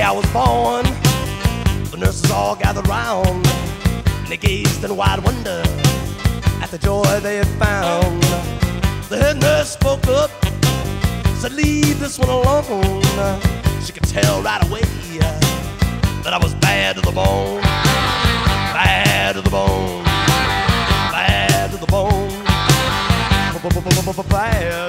I was born, the nurses all gathered round, and they gazed in wide wonder at the joy they had found. The head nurse spoke up, said, "Leave this one alone." She could tell right away that I was bad to the bone, bad to the bone, bad to the bone, bad,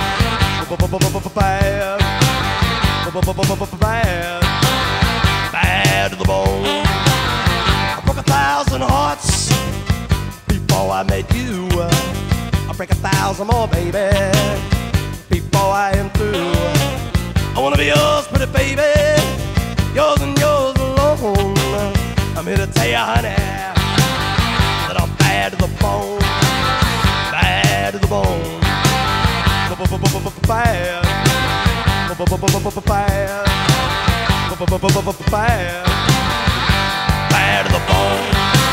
bad, bad to the bone. I broke 1,000 hearts before I met you. I'll break 1,000 more, baby, before I am through. I wanna be yours, pretty baby, yours and yours alone. I'm here to tell you, honey, that I'm bad to the bone, bad to the bone, bad, bad, bad to the bone.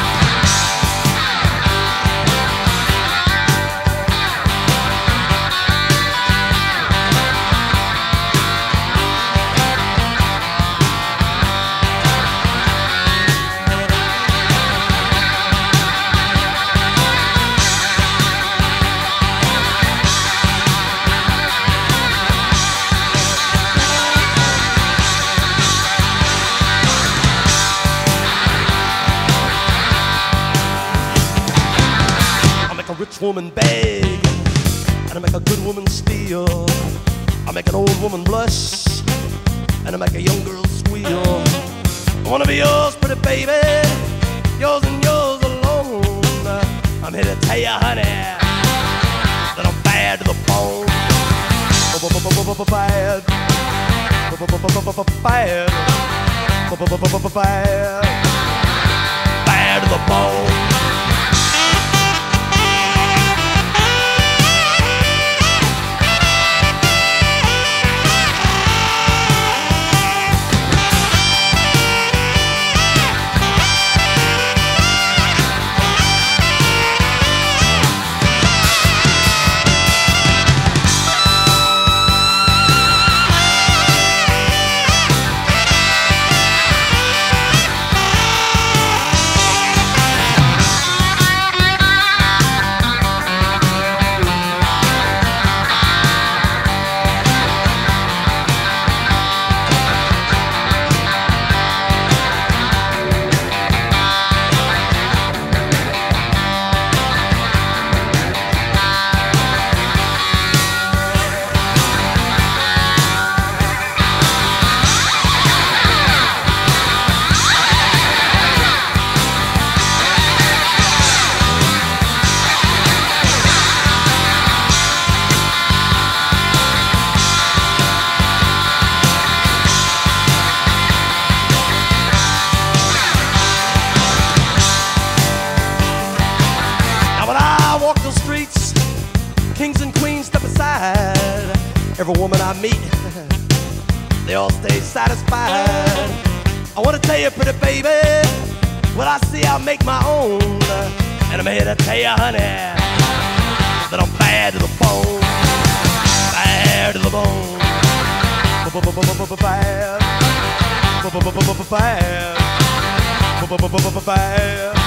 A rich woman beg, and I make a good woman steal. I make an old woman blush, and I make a young girl squeal. I wanna be yours, pretty baby, yours and yours alone. I'm here to tell you, honey, that I'm bad to the bone, bad, bad, bad to the bone. Walk the streets, kings and queens step aside. Every woman I meet, they all stay satisfied. I wanna tell you, pretty baby, what I see I make my own. And I'm here to tell you, honey, that I'm bad to the bone, bad to the bone, bad, bad, bad.